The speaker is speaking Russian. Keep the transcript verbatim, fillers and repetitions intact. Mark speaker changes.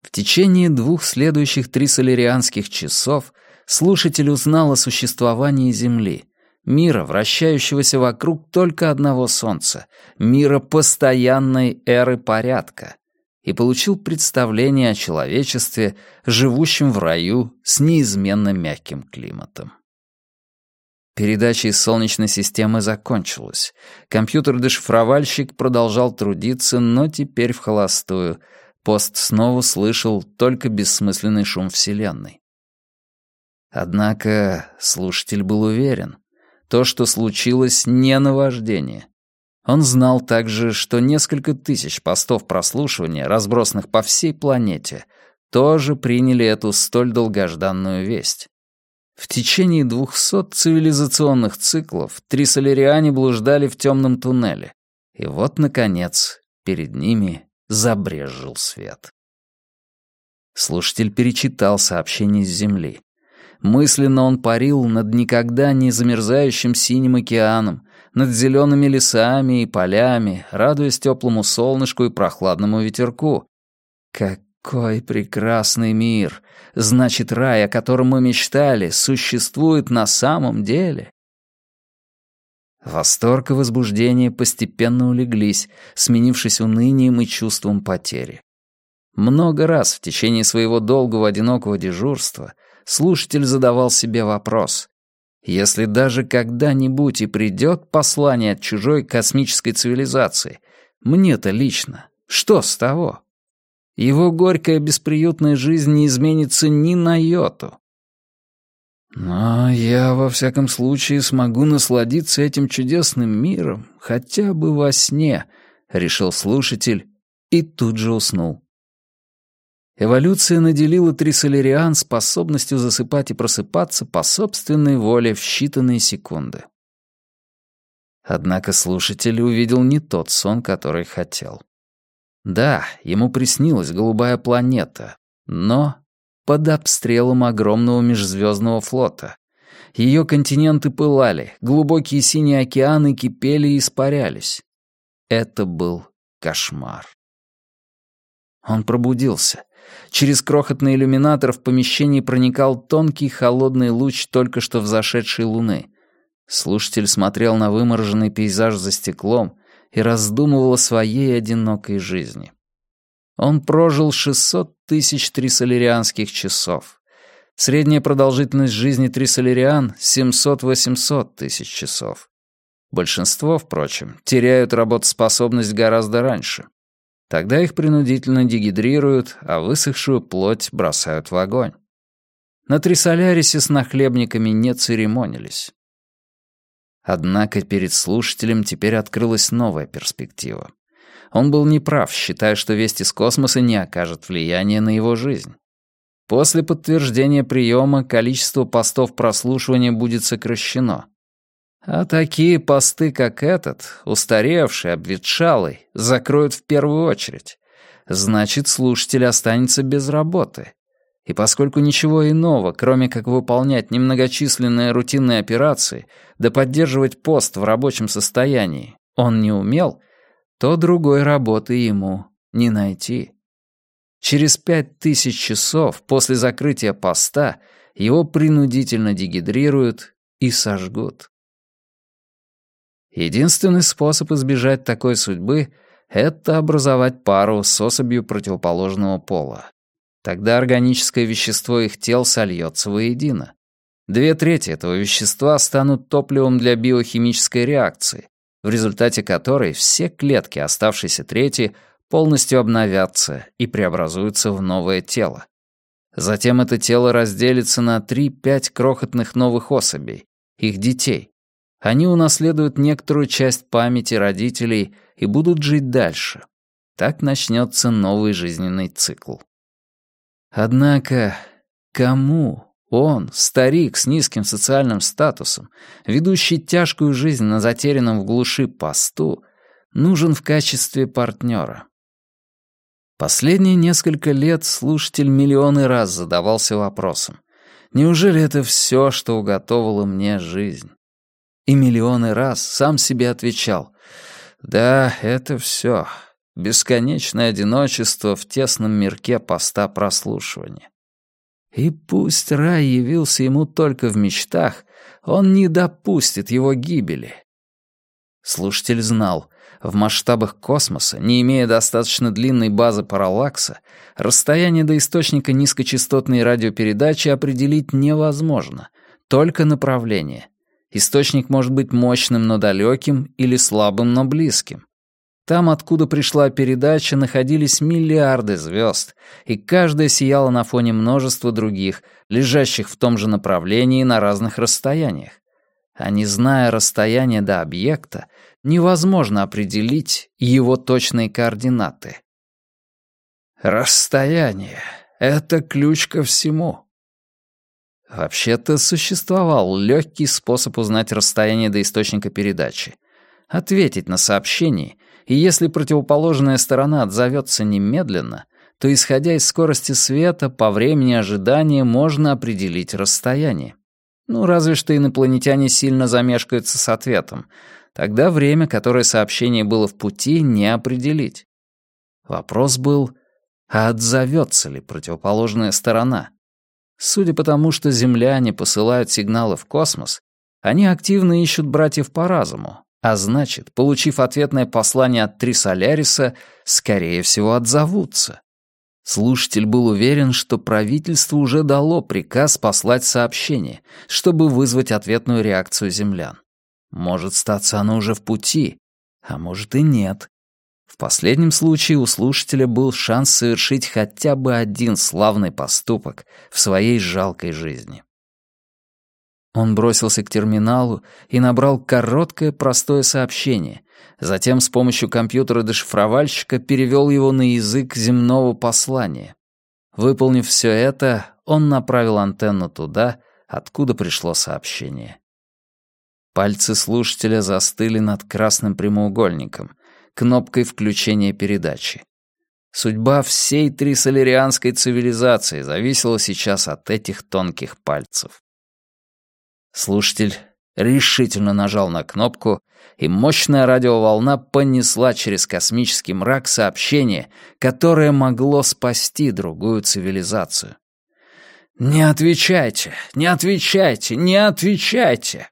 Speaker 1: В течение двух следующих трисолерианских часов слушатель узнал о существовании Земли, мира, вращающегося вокруг только одного Солнца, мира постоянной эры порядка, и получил представление о человечестве, живущем в раю с неизменно мягким климатом. Передача из Солнечной системы закончилась. Компьютер-дешифровальщик продолжал трудиться, но теперь в холостую. Пост снова слышал только бессмысленный шум Вселенной. Однако слушатель был уверен, то, что случилось, не наваждение. Он знал также, что несколько тысяч постов прослушивания, разбросанных по всей планете, тоже приняли эту столь долгожданную весть. В течение двухсот цивилизационных циклов трисолериане блуждали в темном туннеле, и вот, наконец, перед ними забрезжил свет. Слушатель перечитал сообщение с Земли. Мысленно он парил над никогда не замерзающим синим океаном, над зелеными лесами и полями, радуясь теплому солнышку и прохладному ветерку. Какой прекрасный мир! Значит, рай, о котором мы мечтали, существует на самом деле. Восторг и возбуждение постепенно улеглись, сменившись унынием и чувством потери. Много раз в течение своего долгого одинокого дежурства слушатель задавал себе вопрос: если даже когда-нибудь и придет послание от чужой космической цивилизации, мне-то лично, что с того? Его горькая бесприютная жизнь не изменится ни на йоту. Но я, во всяком случае, смогу насладиться этим чудесным миром хотя бы во сне, решил слушатель и тут же уснул. Эволюция наделила трисолериан способностью засыпать и просыпаться по собственной воле в считанные секунды. Однако слушатель увидел не тот сон, который хотел. Да, ему приснилась голубая планета, но под обстрелом огромного межзвездного флота. Ее континенты пылали, глубокие синие океаны кипели и испарялись. Это был кошмар. Он пробудился. Через крохотный иллюминатор в помещении проникал тонкий холодный луч только что взошедшей луны. Слушатель смотрел на вымороженный пейзаж за стеклом и раздумывал о своей одинокой жизни. Он прожил шестьсот тысяч трисолерианских часов. Средняя продолжительность жизни трисолериан — семьсот-восемьсот тысяч часов. Большинство, впрочем, теряют работоспособность гораздо раньше. Тогда их принудительно дегидрируют, а высохшую плоть бросают в огонь. На Трисолярисе с нахлебниками не церемонились. Однако перед слушателем теперь открылась новая перспектива. Он был неправ, считая, что весть из космоса не окажет влияния на его жизнь. После подтверждения приема количество постов прослушивания будет сокращено. А такие посты, как этот, устаревший, обветшалый, закроют в первую очередь. Значит, слушатель останется без работы. И поскольку ничего иного, кроме как выполнять немногочисленные рутинные операции, да поддерживать пост в рабочем состоянии, он не умел, то другой работы ему не найти. Через пять тысяч часов после закрытия поста его принудительно дегидрируют и сожгут. Единственный способ избежать такой судьбы — это образовать пару с особью противоположного пола. Тогда органическое вещество их тел сольется воедино. Две трети этого вещества станут топливом для биохимической реакции, в результате которой все клетки оставшейся трети полностью обновятся и преобразуются в новое тело. Затем это тело разделится на три-пять крохотных новых особей, их детей. Они унаследуют некоторую часть памяти родителей и будут жить дальше. Так начнется новый жизненный цикл. Однако кому он, старик с низким социальным статусом, ведущий тяжкую жизнь на затерянном в глуши посту, нужен в качестве партнера? Последние несколько лет слушатель миллионы раз задавался вопросом: неужели это все, что уготовила мне жизнь? И миллионы раз сам себе отвечал: да, это все. Бесконечное одиночество в тесном мирке поста прослушивания. И пусть рай явился ему только в мечтах, он не допустит его гибели. Слушатель знал, в масштабах космоса, не имея достаточно длинной базы параллакса, расстояние до источника низкочастотной радиопередачи определить невозможно, только направление. Источник может быть мощным, но далеким, или слабым, но близким. Там, откуда пришла передача, находились миллиарды звезд, и каждая сияла на фоне множества других, лежащих в том же направлении на разных расстояниях. А не зная расстояния до объекта, невозможно определить его точные координаты. Расстояние — это ключ ко всему. Вообще-то существовал легкий способ узнать расстояние до источника передачи. Ответить на сообщение, и если противоположная сторона отзовется немедленно, то, исходя из скорости света, по времени ожидания можно определить расстояние. Ну, разве что инопланетяне сильно замешкаются с ответом. Тогда время, которое сообщение было в пути, не определить. Вопрос был, а отзовется ли противоположная сторона? Судя по тому, что земляне посылают сигналы в космос, они активно ищут братьев по разуму, а значит, получив ответное послание от Трисоляриса, скорее всего, отзовутся. Слушатель был уверен, что правительство уже дало приказ послать сообщение, чтобы вызвать ответную реакцию землян. Может, статься оно уже в пути, а может и нет. В последнем случае у слушателя был шанс совершить хотя бы один славный поступок в своей жалкой жизни. Он бросился к терминалу и набрал короткое простое сообщение, затем с помощью компьютера-дешифровальщика перевел его на язык земного послания. Выполнив все это, он направил антенну туда, откуда пришло сообщение. Пальцы слушателя застыли над красным прямоугольником, кнопкой включения передачи. Судьба всей трисоларианской цивилизации зависела сейчас от этих тонких пальцев. Слушатель решительно нажал на кнопку, и мощная радиоволна понесла через космический мрак сообщение, которое могло спасти другую цивилизацию. «Не отвечайте! Не отвечайте! Не отвечайте!»